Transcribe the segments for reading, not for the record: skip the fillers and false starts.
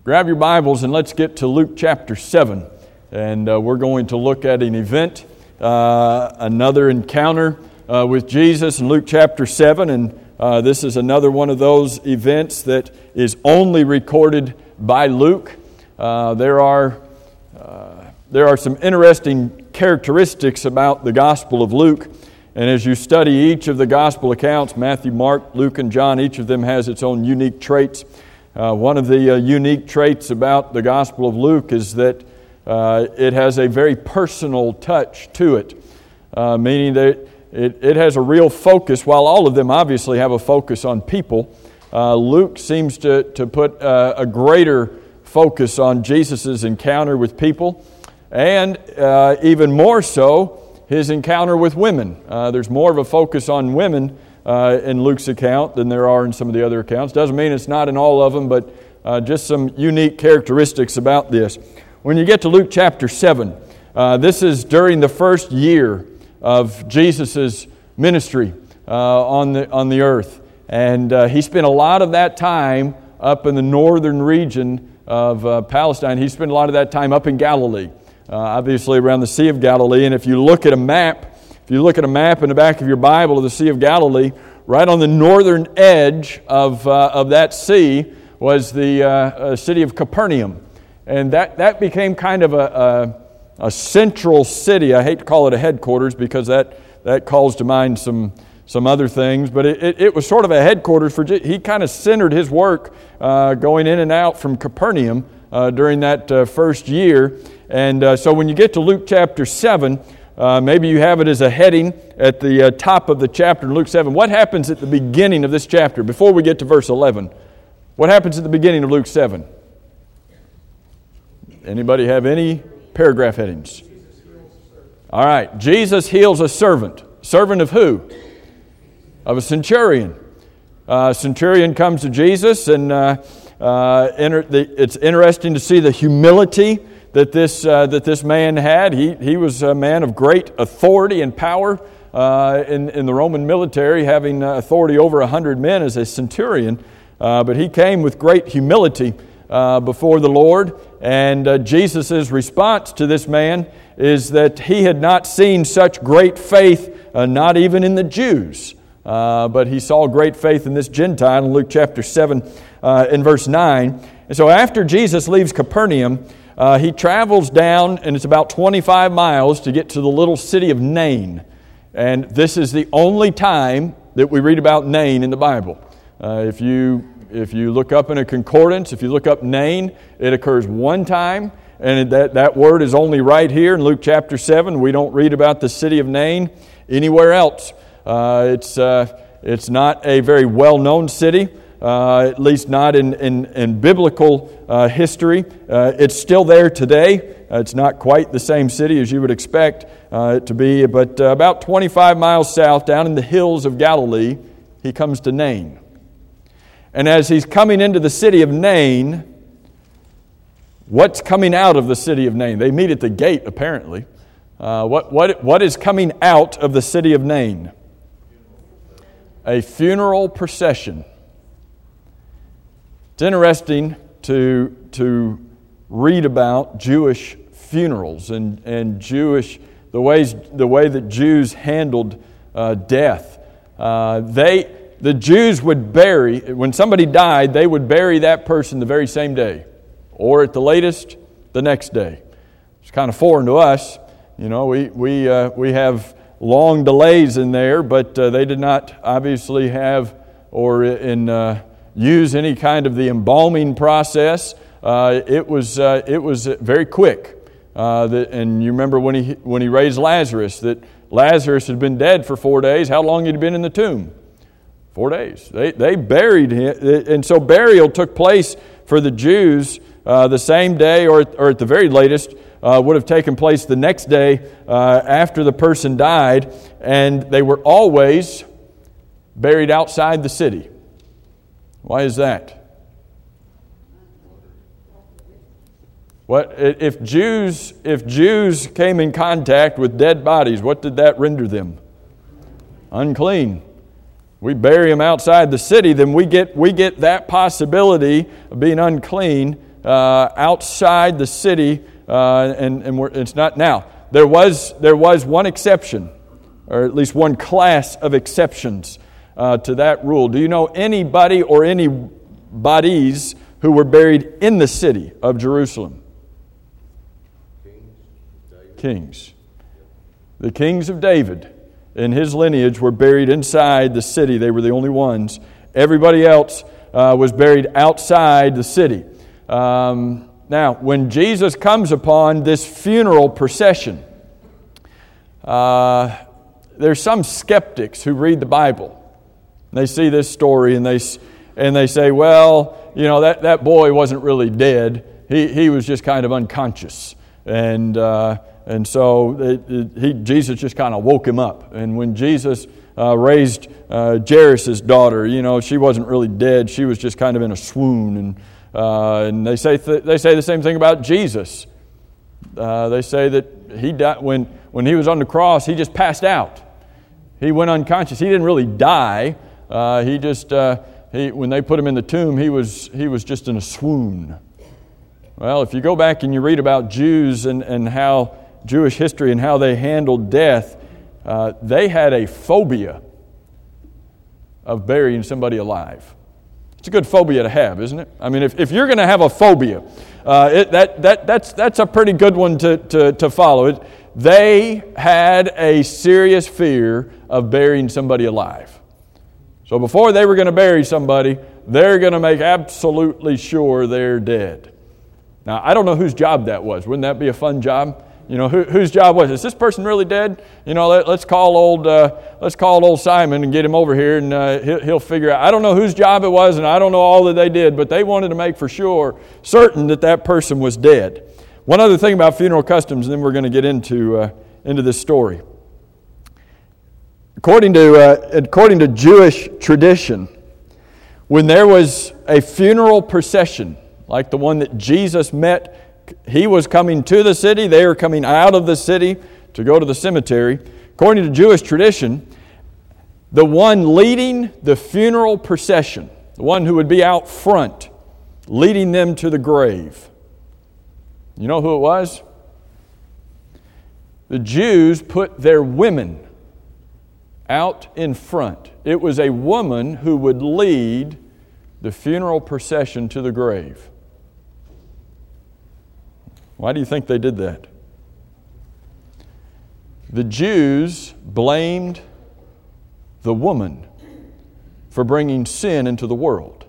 Grab your Bibles and let's get to Luke chapter 7. And we're going to look at an event, another encounter with Jesus in Luke chapter 7. And this is another one of those events that is only recorded by Luke. There are some interesting characteristics about the Gospel of Luke. And as you study each of the Gospel accounts, Matthew, Mark, Luke, and John, each of them has its own unique traits. One of the unique traits about the Gospel of Luke is that it has a very personal touch to it, meaning that it has a real focus. While all of them obviously have a focus on people, Luke seems to put a greater focus on Jesus' encounter with people, and even more so, his encounter with women. There's more of a focus on women in Luke's account than there are in some of the other accounts. Doesn't mean it's not in all of them, but just some unique characteristics about this. When you get to Luke chapter 7, this is during the first year of Jesus' ministry on the earth. And he spent a lot of that time up in the northern region of Palestine. He spent a lot of that time up in Galilee, obviously around the Sea of Galilee. And if you look at a map in the back of your Bible of the Sea of Galilee, right on the northern edge of that sea was the city of Capernaum. And that became kind of a central city. I hate to call it a headquarters because that calls to mind some other things, but it was sort of a headquarters for Jesus. He kind of centered his work going in and out from Capernaum during that first year. And so when you get to Luke chapter 7, maybe you have it as a heading at the top of the chapter in Luke 7. What happens at the beginning of this chapter, before we get to verse 11? What happens at the beginning of Luke 7? Anybody have any paragraph headings? All right. Jesus heals a servant. Servant of who? Of a centurion. Centurion comes to Jesus, and it's interesting to see the humility that this man had. He was a man of great authority and power in the Roman military, having authority over 100 men as a centurion. But he came with great humility before the Lord. And Jesus' response to this man is that he had not seen such great faith, not even in the Jews. But he saw great faith in this Gentile in Luke chapter 7 in verse 9. And so after Jesus leaves Capernaum, he travels down, and it's about 25 miles to get to the little city of Nain. And this is the only time that we read about Nain in the Bible. If you look up in a concordance, if you look up Nain, it occurs one time, and that word is only right here in Luke chapter 7. We don't read about the city of Nain anywhere else. It's not a very well-known city. At least not in biblical history. It's still there today. It's not quite the same city as you would expect it to be, but about 25 miles south, down in the hills of Galilee, he comes to Nain. And as he's coming into the city of Nain, what's coming out of the city of Nain? They meet at the gate, apparently. What is coming out of the city of Nain? A funeral procession. It's interesting to read about Jewish funerals and Jewish the way that Jews handled death. The Jews would bury, when somebody died, they would bury that person the very same day, or at the latest, the next day. It's kind of foreign to us. You know, we have long delays in there, but they did not obviously have use any kind of the embalming process. It was very quick. And you remember when he raised Lazarus, that Lazarus had been dead for 4 days. How long had he been in the tomb? 4 days. They buried him, and so burial took place for the Jews the same day, or at the very latest would have taken place the next day after the person died, and they were always buried outside the city. Why is that? What if Jews came in contact with dead bodies? What did that render them? Unclean. We bury them outside the city, then we get that possibility of being unclean outside the city, it's not now. There was one exception, or at least one class of exceptions to that rule. Do you know anybody or any bodies who were buried in the city of Jerusalem? Kings. The kings of David and his lineage were buried inside the city. They were the only ones. Everybody else was buried outside the city. Now, when Jesus comes upon this funeral procession, there's some skeptics who read the Bible. They see this story and they say, well, you know, that boy wasn't really dead. He was just kind of unconscious. And so Jesus just kind of woke him up. And when Jesus raised Jairus' daughter, you know, she wasn't really dead. She was just kind of in a swoon. And they say the same thing about Jesus. They say that he died when he was on the cross. He just passed out. He went unconscious. He didn't really die. When they put him in the tomb, he was just in a swoon. Well, if you go back and you read about Jews and how Jewish history and how they handled death, they had a phobia of burying somebody alive. It's a good phobia to have, isn't it? I mean, if you're going to have a phobia, that's a pretty good one to follow. They had a serious fear of burying somebody alive. So before they were going to bury somebody, they're going to make absolutely sure they're dead. Now, I don't know whose job that was. Wouldn't that be a fun job? You know, whose job was it? Is this person really dead? You know, let's call old Simon and get him over here, and he'll figure out. I don't know whose job it was, and I don't know all that they did, but they wanted to make for certain that person was dead. One other thing about funeral customs, and then we're going to get into this story. According to Jewish tradition, when there was a funeral procession like the one that Jesus met, he was coming to the city, they were coming out of the city to go to the cemetery. According to Jewish tradition, the one leading the funeral procession, the one who would be out front, leading them to the grave, you know who it was? The Jews put their women out in front. It was a woman who would lead the funeral procession to the grave. Why do you think they did that? The Jews blamed the woman for bringing sin into the world.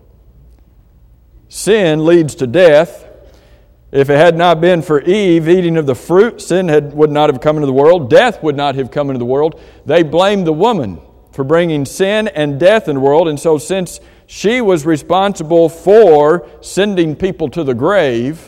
Sin leads to death. If it had not been for Eve eating of the fruit, sin would not have come into the world. Death would not have come into the world. They blamed the woman for bringing sin and death in the world. And so since she was responsible for sending people to the grave,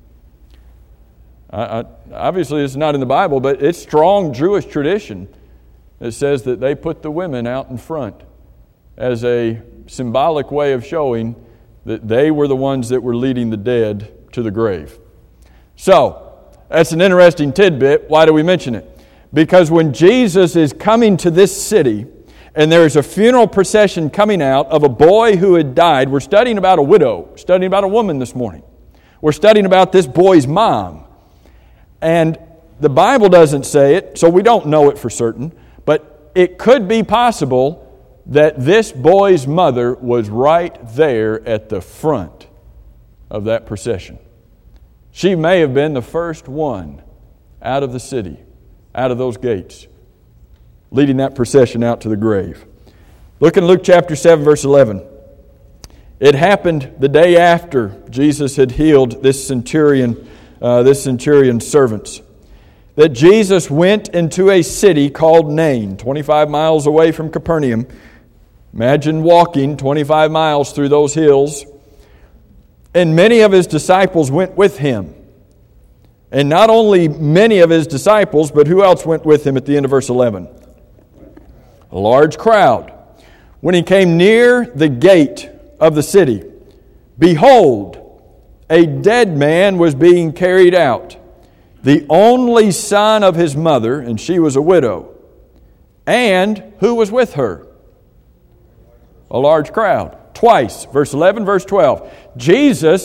obviously it's not in the Bible, but it's strong Jewish tradition that says that they put the women out in front as a symbolic way of showing that they were the ones that were leading the dead to the grave. So, that's an interesting tidbit. Why do we mention it? Because when Jesus is coming to this city and there's a funeral procession coming out of a boy who had died, we're studying about a widow, studying about a woman this morning. We're studying about this boy's mom. And the Bible doesn't say it, so we don't know it for certain, but it could be possible that this boy's mother was right there at the front of that procession. She may have been the first one out of the city, out of those gates, leading that procession out to the grave. Look in Luke chapter 7, verse 11. It happened the day after Jesus had healed this centurion's servants, that Jesus went into a city called Nain, 25 miles away from Capernaum. Imagine walking 25 miles through those hills. And many of his disciples went with him. And not only many of his disciples, but who else went with him at the end of verse 11? A large crowd. When he came near the gate of the city, behold, a dead man was being carried out, the only son of his mother, and she was a widow. And who was with her? A large crowd. Twice, verse 11, verse 12. Jesus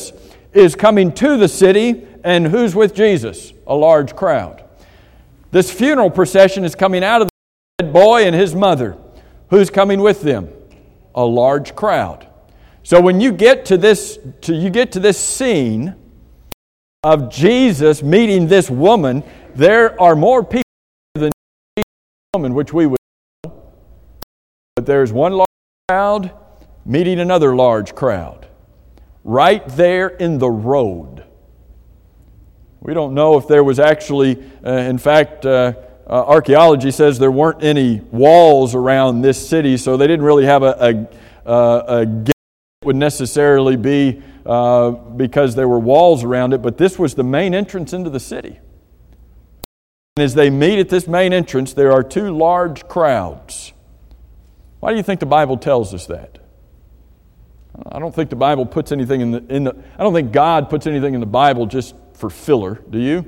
is coming to the city, and who's with Jesus? A large crowd. This funeral procession is coming out of the dead boy and his mother. Who's coming with them? A large crowd. So when you get to this scene of Jesus meeting this woman, there are more people than the woman, which we would know. But there's one large crowd meeting another large crowd right there in the road. We don't know if there was actually, in fact, archaeology says there weren't any walls around this city, so they didn't really have a gate that would necessarily be because there were walls around it, but this was the main entrance into the city. And as they meet at this main entrance, there are two large crowds. Why do you think the Bible tells us that? I don't think the Bible puts anything I don't think God puts anything in the Bible just for filler. Do you?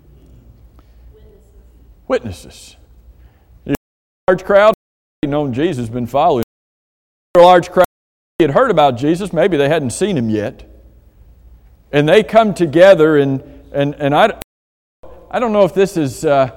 Witnesses. A large crowd, known Jesus, has been following. A large crowd had heard about Jesus. Maybe they hadn't seen him yet, and they come together. And I don't know if this is a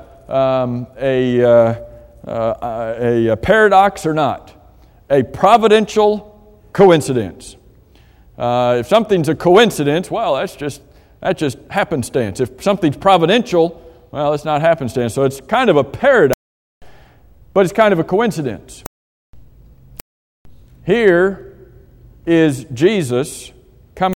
paradox or not. A providential coincidence. If something's a coincidence, well, that's just happenstance. If something's providential, well, it's not happenstance. So it's kind of a paradox, but it's kind of a coincidence. Here is Jesus coming.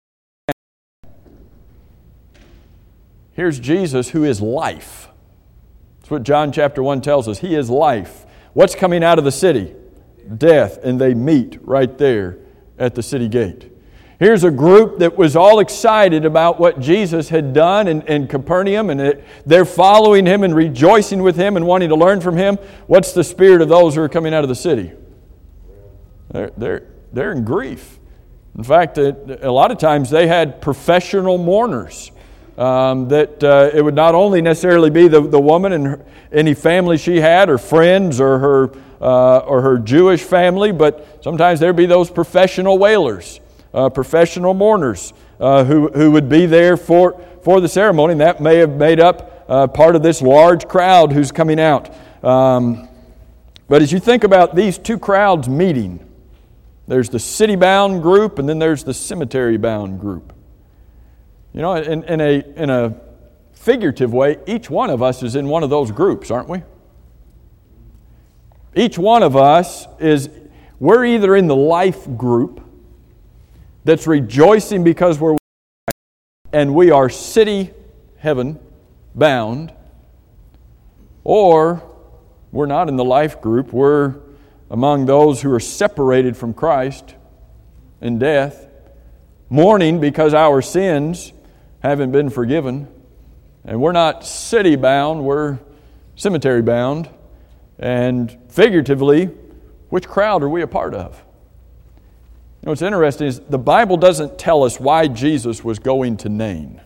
Here's Jesus who is life. That's what John chapter 1 tells us. He is life. What's coming out of the city? Death. And they meet right there at the city gate. Here's a group that was all excited about what Jesus had done in Capernaum, and they're following him and rejoicing with him and wanting to learn from him. What's the spirit of those who are coming out of the city? They're in grief. In fact, a lot of times they had professional mourners. That it would not only necessarily be the woman and any family she had, or friends, or her Jewish family, but sometimes there'd be those professional wailers. Professional mourners who would be there for the ceremony. And that may have made up part of this large crowd who's coming out. But as you think about these two crowds meeting, there's the city-bound group and then there's the cemetery-bound group. You know, in a figurative way, each one of us is in one of those groups, aren't we? Each one of us we're either in the life group that's rejoicing because we're and we are city heaven bound, or we're not in the life group. We're among those who are separated from Christ in death, mourning because our sins haven't been forgiven. And we're not city bound, we're cemetery bound. And figuratively, which crowd are we a part of? You know, what's interesting is the Bible doesn't tell us why Jesus was going to Nain.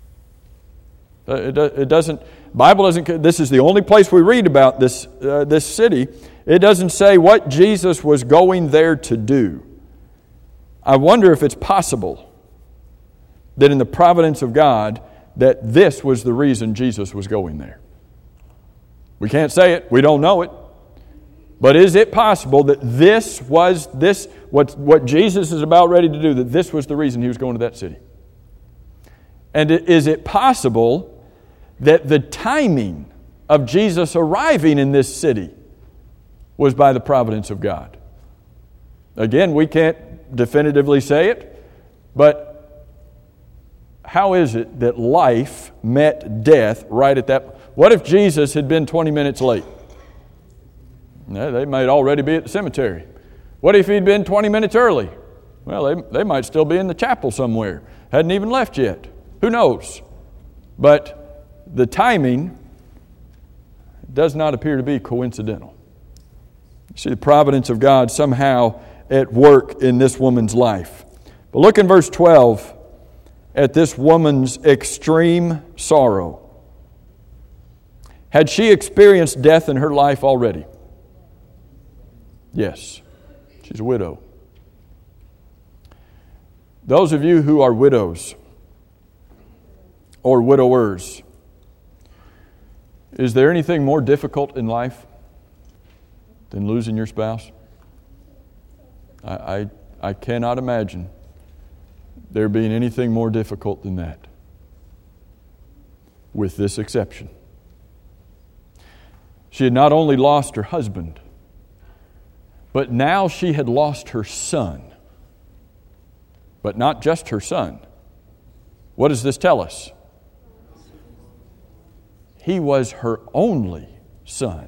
It doesn't. Bible doesn't. This is the only place we read about this city. It doesn't say what Jesus was going there to do. I wonder if it's possible that in the providence of God, that this was the reason Jesus was going there. We can't say it. We don't know it. But is it possible that what Jesus is about ready to do, that this was the reason he was going to that city? And is it possible that the timing of Jesus arriving in this city was by the providence of God? Again, we can't definitively say it, but how is it that life met death right at that? What if Jesus had been 20 minutes late? They might already be at the cemetery. What if he'd been 20 minutes early? Well, they might still be in the chapel somewhere. Hadn't even left yet. Who knows? But the timing does not appear to be coincidental. You see the providence of God somehow at work in this woman's life. But look in verse 12 at this woman's extreme sorrow. Had she experienced death in her life already? Yes. She's a widow. Those of you who are widows, or widowers. Is there anything more difficult in life than losing your spouse? I cannot imagine there being anything more difficult than that, with this exception. She had not only lost her husband, but now she had lost her son. But not just her son. What does this tell us? He was her only son.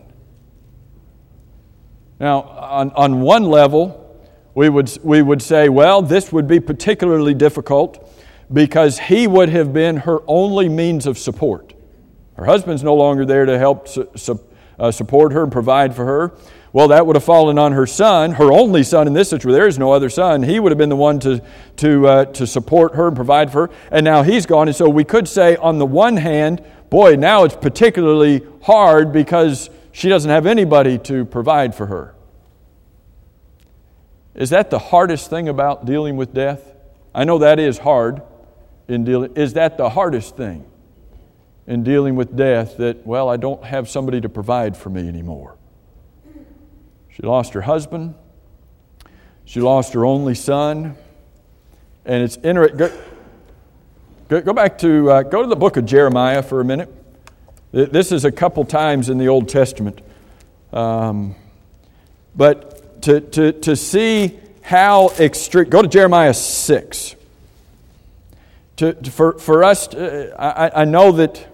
Now, on one level, we would say, well, this would be particularly difficult because he would have been her only means of support. Her husband's no longer there to help support her and provide for her. Well, that would have fallen on her son, her only son in this situation. There is no other son. He would have been the one to support her and provide for her. And now he's gone. And so we could say, on the one hand, boy, now it's particularly hard because she doesn't have anybody to provide for her. Is that the hardest thing about dealing with death? I know that is hard in dealing. Is that the hardest thing in dealing with death? That, well, I don't have somebody to provide for me anymore. She lost her husband. She lost her only son. And it's interesting. Go back to go to the book of Jeremiah for a minute. This is a couple times in the Old Testament, but to see how extreme. Go to Jeremiah 6. For us, I know that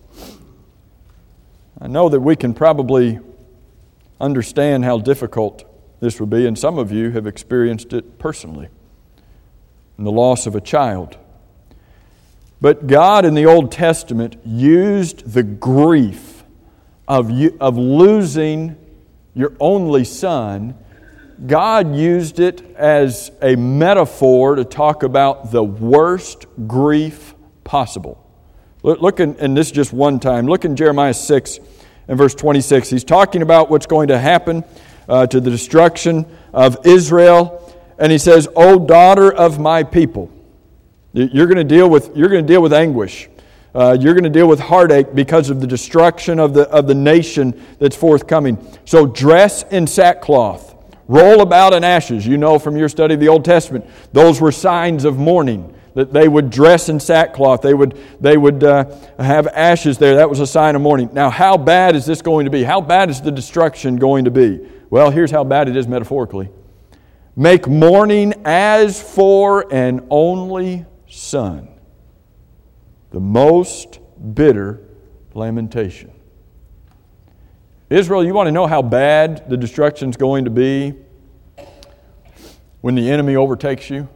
we can probably understand how difficult this would be, and some of you have experienced it personally, in the loss of a child. But God in the Old Testament used the grief of losing your only son. God used it as a metaphor to talk about the worst grief possible. Look and this is just one time. Look in Jeremiah 6 and verse 26. He's talking about what's going to happen to the destruction of Israel. And he says, "O daughter of my people," you're going to deal with anguish. You're going to deal with heartache because of the destruction of the nation that's forthcoming. So dress in sackcloth. Roll about in ashes. You know from your study of the Old Testament, those were signs of mourning, that they would dress in sackcloth. They would have ashes there. That was a sign of mourning. Now, how bad is this going to be? How bad is the destruction going to be? Well, here's how bad it is metaphorically. Make mourning as for an only son, the most bitter lamentation. Israel, you want to know how bad the destruction's going to be when the enemy overtakes you?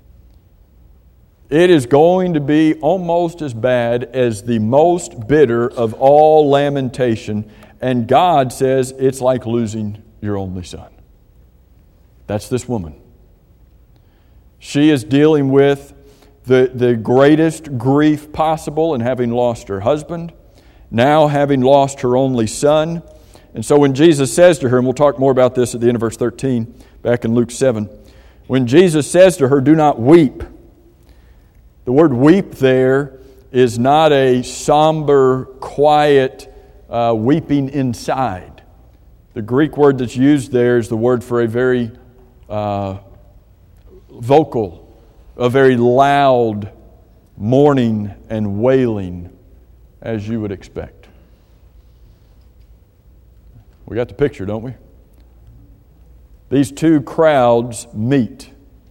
It is going to be almost as bad as the most bitter of all lamentation, and God says it's like losing your only son. That's this woman. She is dealing with the greatest grief possible in having lost her husband, now having lost her only son. And so when Jesus says to her, and we'll talk more about this at the end of verse 13, back in Luke 7, when Jesus says to her, "Do not weep," the word weep there is not a somber, quiet weeping inside. The Greek word that's used there is the word for a very vocal, a very loud mourning and wailing, as you would expect. We got the picture, don't we? These two crowds meet,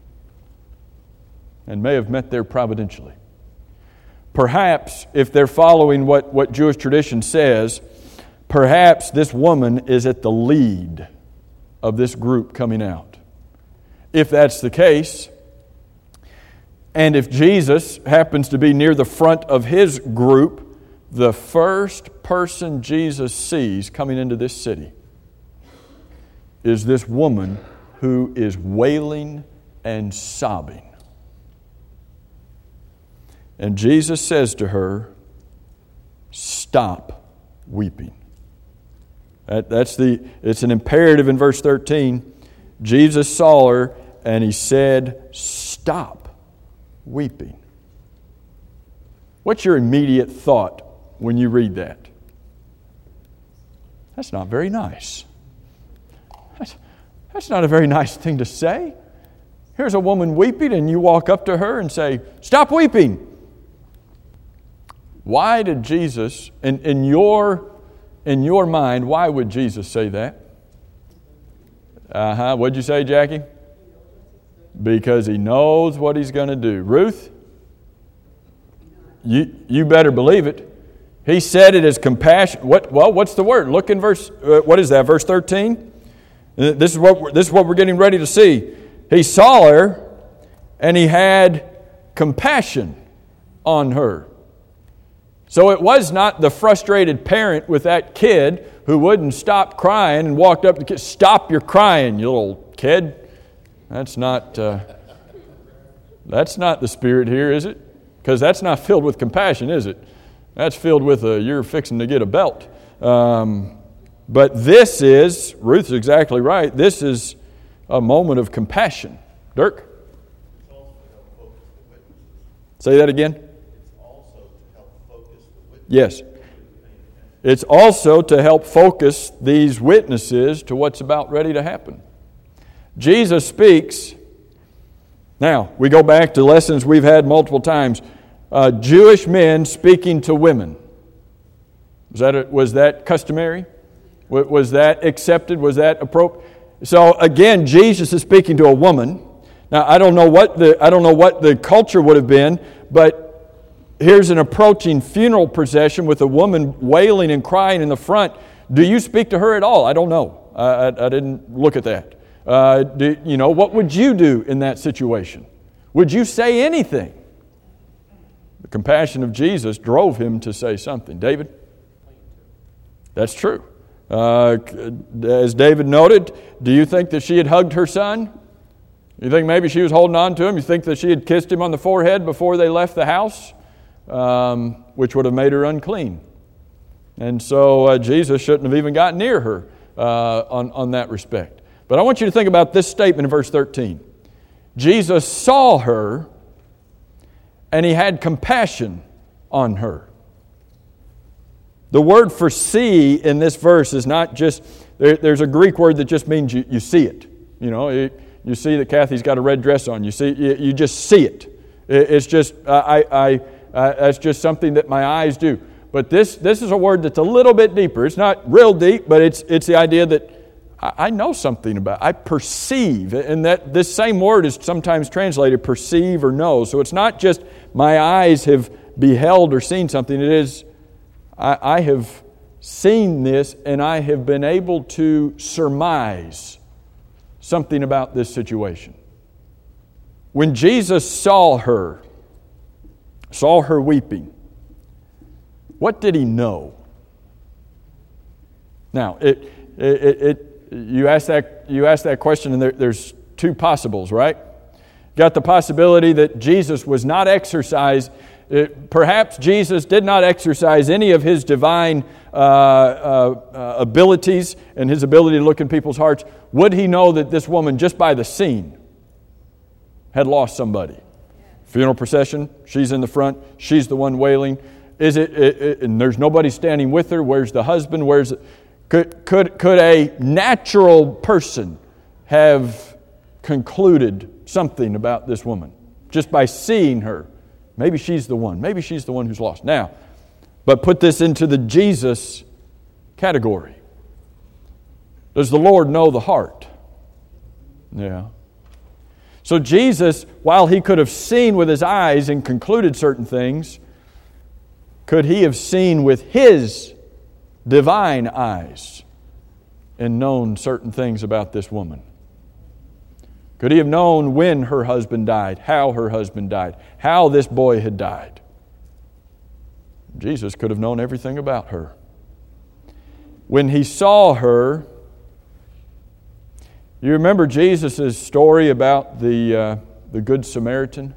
and may have met there providentially. Perhaps, if they're following what Jewish tradition says, perhaps this woman is at the lead of this group coming out. If that's the case, and if Jesus happens to be near the front of his group, the first person Jesus sees coming into this city is this woman who is wailing and sobbing. And Jesus says to her, "Stop weeping." It's an imperative in verse 13. Jesus saw her and he said, "Stop weeping." What's your immediate thought when you read that? That's not very nice. That's not a very nice thing to say. Here's a woman weeping and you walk up to her and say, "Stop weeping." Why did Jesus, in your mind, why would Jesus say that? What'd you say, Jackie? Because He knows what He's going to do. Ruth? You better believe it. He said it as compassion. What's the word? Look in verse, what is that, verse 13? This is what we're getting ready to see. He saw her and He had compassion on her. So it was not the frustrated parent with that kid who wouldn't stop crying and walked up to the kid. "Stop your crying, you little kid." That's not the spirit here, is it? Because that's not filled with compassion, is it? That's filled with you're fixing to get a belt. But this is, Ruth's exactly right, this is a moment of compassion. Dirk? Say that again. Yes. It's also to help focus these witnesses to what's about ready to happen. Jesus speaks. Now, we go back to lessons we've had multiple times. Jewish men speaking to women. Was that customary? Was that accepted? Was that appropriate? So again, Jesus is speaking to a woman. Now, I don't know what the culture would have been, but here's an approaching funeral procession with a woman wailing and crying in the front. Do you speak to her at all? I don't know. I didn't look at that. What would you do in that situation? Would you say anything? The compassion of Jesus drove Him to say something. David? That's true. As David noted, do you think that she had hugged her son? You think maybe she was holding on to him? You think that she had kissed him on the forehead before they left the house? Which would have made her unclean. And so Jesus shouldn't have even gotten near her on that respect. But I want you to think about this statement in verse 13. Jesus saw her and He had compassion on her. The word for see in this verse is not just, there's a Greek word that just means you see it. You see that Kathy's got a red dress on. You just see it. It's just, that's just something that my eyes do. But this is a word that's a little bit deeper. It's not real deep, but it's the idea that I know something about it. I perceive. And that this same word is sometimes translated perceive or know. So it's not just my eyes have beheld or seen something. It is I have seen this and I have been able to surmise something about this situation. When Jesus saw her weeping, what did He know? Now, you ask that question, and there's two possibles, right? You got the possibility that Jesus was not exercised. Perhaps Jesus did not exercise any of His divine abilities and His ability to look in people's hearts. Would He know that this woman, just by the scene, had lost somebody? Funeral procession, she's in the front, she's the one wailing. And there's nobody standing with her. Where's the husband? Could a natural person have concluded something about this woman just by seeing her? Maybe she's the one. Maybe she's the one who's lost. Now, but put this into the Jesus category. Does the Lord know the heart? Yeah. So Jesus, while He could have seen with His eyes and concluded certain things, could He have seen with His divine eyes and known certain things about this woman? Could He have known when her husband died, how her husband died, how this boy had died? Jesus could have known everything about her. When He saw her, you remember Jesus' story about the Good Samaritan?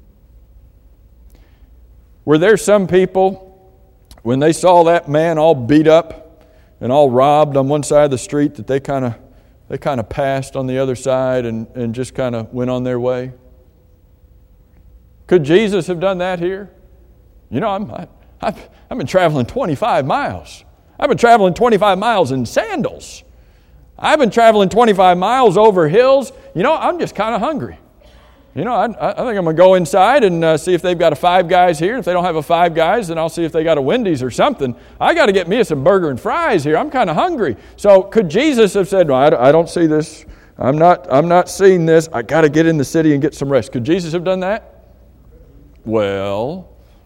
Were there some people, when they saw that man all beat up and all robbed on one side of the street, that they kind of passed on the other side and just kind of went on their way? Could Jesus have done that here? You know, I've been traveling 25 miles. I've been traveling 25 miles in sandals. I've been traveling 25 miles over hills. You know, I'm just kind of hungry. You know, I think I'm going to go inside and see if they've got a Five Guys here. If they don't have a Five Guys, then I'll see if they got a Wendy's or something. I got to get me some burger and fries here. I'm kind of hungry. So could Jesus have said, no, I don't see this. I'm not seeing this. I got to get in the city and get some rest. Could Jesus have done that? Well,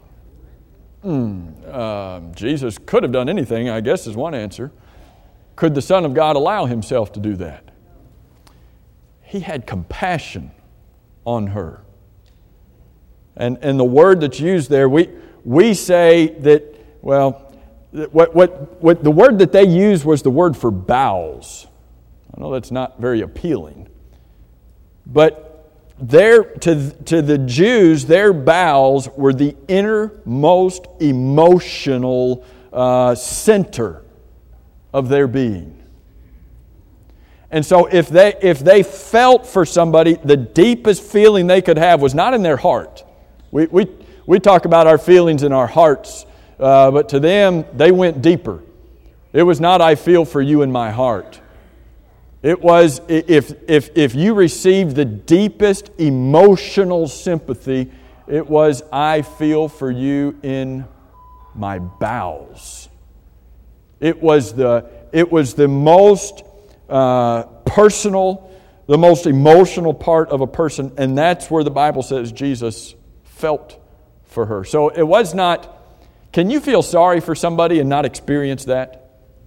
Jesus could have done anything, I guess, is one answer. Could the Son of God allow himself to do that? He had compassion on her. And the word that's used there, we say that, well, what the word that they used was the word for bowels. I know that's not very appealing. But to the Jews, their bowels were the innermost emotional center of their being. And so if they felt for somebody, the deepest feeling they could have was not in their heart. We talk about our feelings in our hearts, but to them, they went deeper. It was not, I feel for you in my heart. It was, if you received the deepest emotional sympathy, it was, I feel for you in my bowels. It was the most personal, the most emotional part of a person, and that's where the Bible says Jesus felt for her. So it was not, can you feel sorry for somebody and not experience that?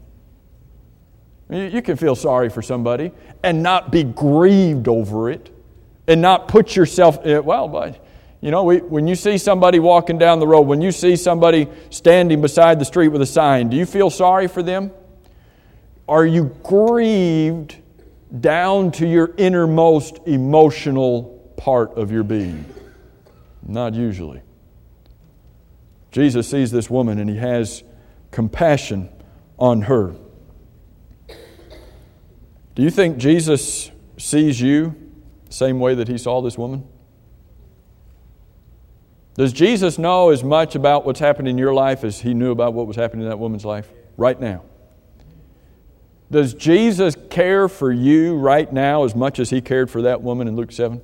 You can feel sorry for somebody and not be grieved over it and not put yourself, but you know, when you see somebody walking down the road, when you see somebody standing beside the street with a sign, do you feel sorry for them? Are you grieved down to your innermost emotional part of your being? Not usually. Jesus sees this woman and he has compassion on her. Do you think Jesus sees you the same way that he saw this woman? Does Jesus know as much about what's happening in your life as he knew about what was happening in that woman's life right now? Does Jesus care for you right now as much as he cared for that woman in Luke 7?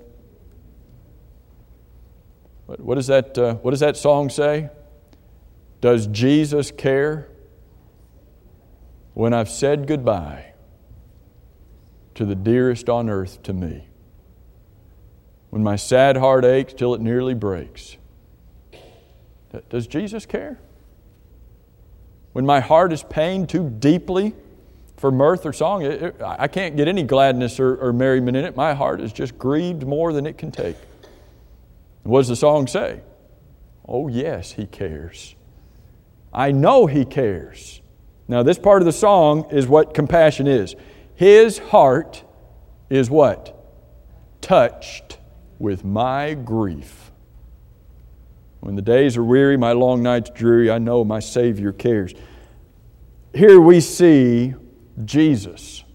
What does that song say? Does Jesus care? When I've said goodbye to the dearest on earth to me, when my sad heart aches till it nearly breaks, does Jesus care? When my heart is pained too deeply for mirth or song, I can't get any gladness or merriment in it. My heart is just grieved more than it can take. What does the song say? Oh yes, he cares. I know he cares. Now this part of the song is what compassion is. His heart is what? Touched with my grief. When the days are weary, my long nights dreary, I know my Savior cares. Here we see Jesus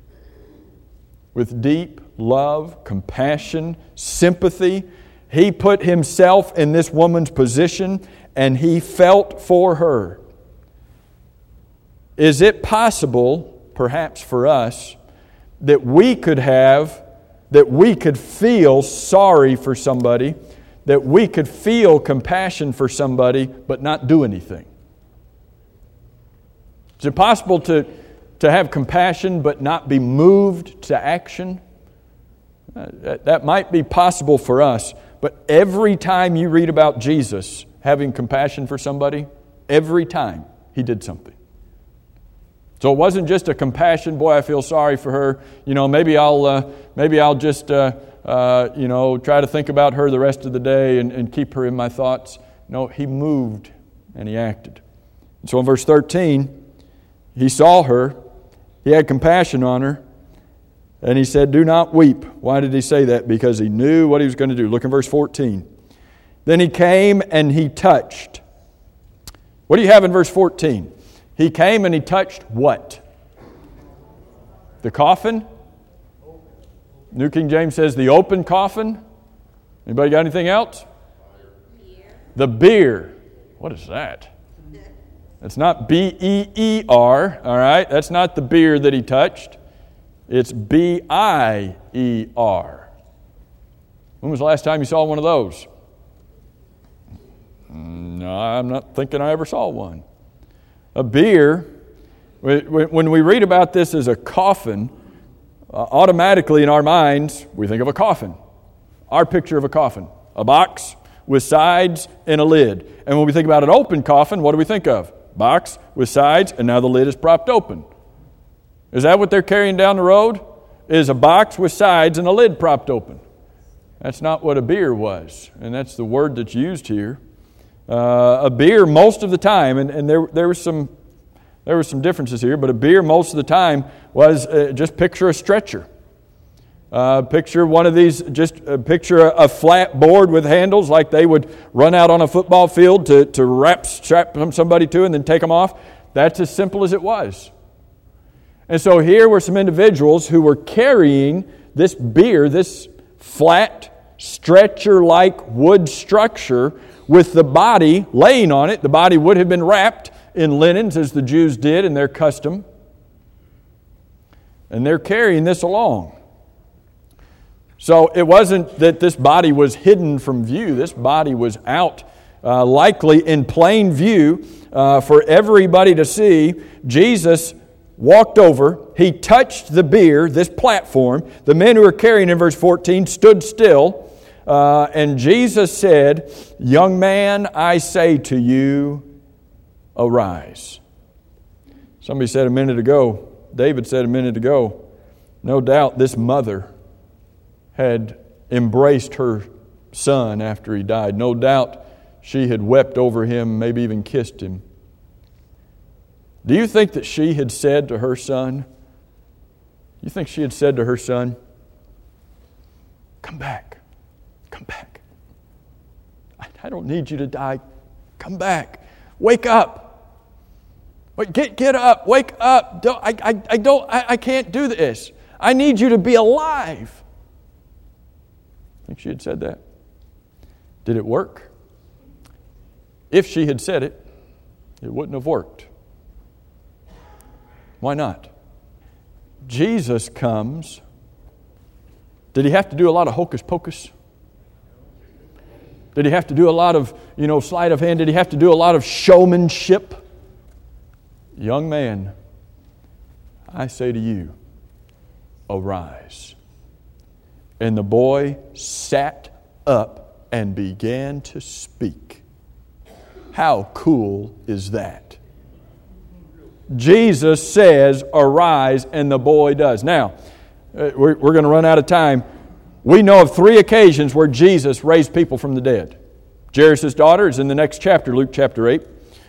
with deep love, compassion, sympathy. He put himself in this woman's position and he felt for her. Is it possible, perhaps for us, that we could feel sorry for somebody, that we could feel compassion for somebody, but not do anything? Is it possible to have compassion but not be moved to action? That might be possible for us, but every time you read about Jesus having compassion for somebody, every time he did something. So it wasn't just a compassion, boy, I feel sorry for her. You know, maybe I'll just try to think about her the rest of the day and keep her in my thoughts. No, he moved and he acted. And so in verse 13, he saw her, he had compassion on her, and he said, do not weep. Why did he say that? Because he knew what he was going to do. Look in verse 14. Then he came and he touched. What do you have in verse 14? He came and he touched what? The coffin? New King James says the open coffin. Anybody got anything else? The bier. What is that? It's not B-E-E-R, all right? That's not the beer that he touched. It's B-I-E-R. When was the last time you saw one of those? No, I'm not thinking I ever saw one. A beer, when we read about this as a coffin, automatically in our minds, we think of a coffin. Our picture of a coffin. A box with sides and a lid. And when we think about an open coffin, what do we think of? Box with sides, and now the lid is propped open. Is that what they're carrying down the road? Is a box with sides and a lid propped open. That's not what a beer was, and that's the word that's used here. A beer most of the time, and there were some differences here, but a beer most of the time was just picture a stretcher. Picture one of these, picture a flat board with handles like they would run out on a football field to strap somebody to and then take them off. That's as simple as it was. And so here were some individuals who were carrying this beer, this flat, stretcher-like wood structure with the body laying on it. The body would have been wrapped in linens as the Jews did in their custom. And they're carrying this along. So it wasn't that this body was hidden from view. This body was out, likely in plain view for everybody to see. Jesus walked over. He touched the bier, this platform. The men who were carrying in verse 14 stood still. And Jesus said, "Young man, I say to you, arise." Somebody said a minute ago, David said a minute ago, no doubt this mother had embraced her son after he died. No doubt she had wept over him, maybe even kissed him. Do you think that she had said to her son, you think she had said to her son, "Come back, come back. I don't need you to die. Come back. Wake up. Get up. Wake up. I can't do this. I need you to be alive." Think she had said that? Did it work? If she had said it, it wouldn't have worked. Why not? Jesus comes. Did he have to do a lot of hocus pocus? Did he have to do a lot of, sleight of hand? Did he have to do a lot of showmanship? Young man, I say to you, arise. And the boy sat up and began to speak. How cool is that? Jesus says, arise, and the boy does. Now, we're going to run out of time. We know of 3 occasions where Jesus raised people from the dead. Jairus' daughter is in the next chapter, Luke chapter 8.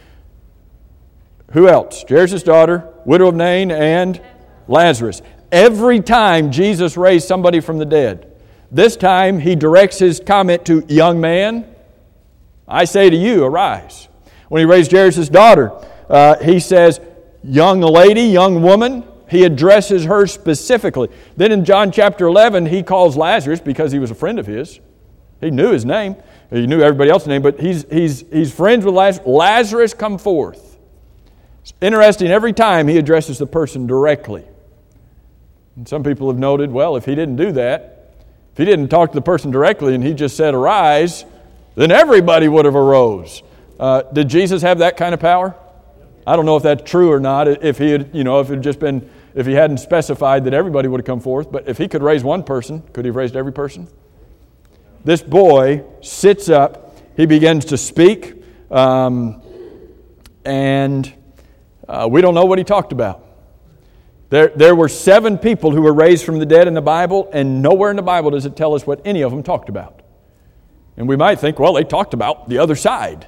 Who else? Jairus' daughter, widow of Nain, and Lazarus. Every time Jesus raised somebody from the dead, this time he directs his comment to, young man, I say to you, arise. When he raised Jairus' daughter, he says, young lady, young woman. He addresses her specifically. Then in John chapter 11, he calls Lazarus because he was a friend of his. He knew his name. He knew everybody else's name, but he's friends with Lazarus. Lazarus, come forth. It's interesting, every time he addresses the person directly. And some people have noted, well, if he didn't do that, if he didn't talk to the person directly and he just said, arise, then everybody would have arose. Did Jesus have that kind of power? I don't know if that's true or not. If he had, if he hadn't specified that everybody would have come forth, but if he could raise one person, could he have raised every person? This boy sits up, he begins to speak, and we don't know what he talked about. There were 7 people who were raised from the dead in the Bible, and nowhere in the Bible does it tell us what any of them talked about. And we might think, well, they talked about the other side.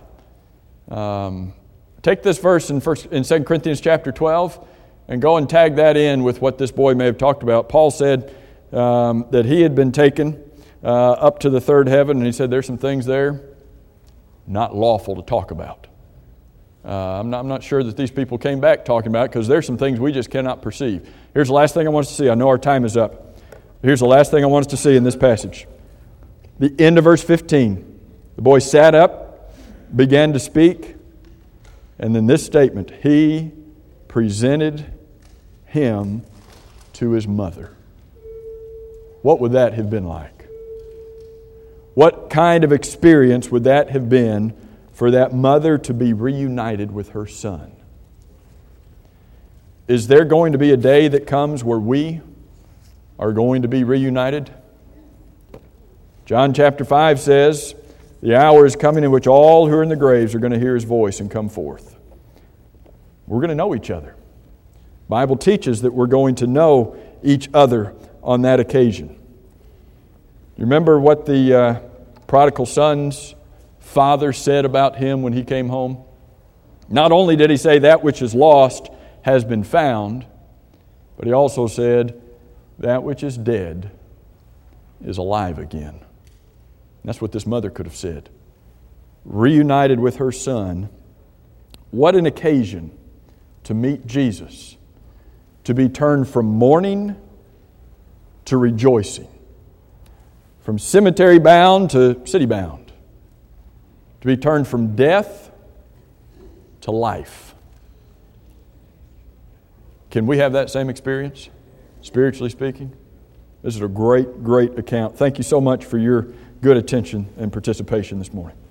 Take this verse in 2 Corinthians chapter 12 and go and tag that in with what this boy may have talked about. Paul said that he had been taken up to the third heaven, and he said there's some things there not lawful to talk about. I'm not sure that these people came back talking about it because there's some things we just cannot perceive. Here's the last thing I want us to see. I know our time is up. Here's the last thing I want us to see in this passage. The end of verse 15. The boy sat up began to speak. And then this statement, he presented him to his mother. What would that have been like? What kind of experience would that have been for that mother to be reunited with her son? Is there going to be a day that comes where we are going to be reunited? John chapter 5 says, the hour is coming in which all who are in the graves are going to hear His voice and come forth. We're going to know each other. The Bible teaches that we're going to know each other on that occasion. You remember what the prodigal son's father said about him when he came home? Not only did he say that which is lost has been found, but he also said that which is dead is alive again. That's what this mother could have said. Reunited with her son, what an occasion to meet Jesus, to be turned from mourning to rejoicing, from cemetery bound to city bound, to be turned from death to life. Can we have that same experience, spiritually speaking? This is a great, great account. Thank you so much for your good attention and participation this morning.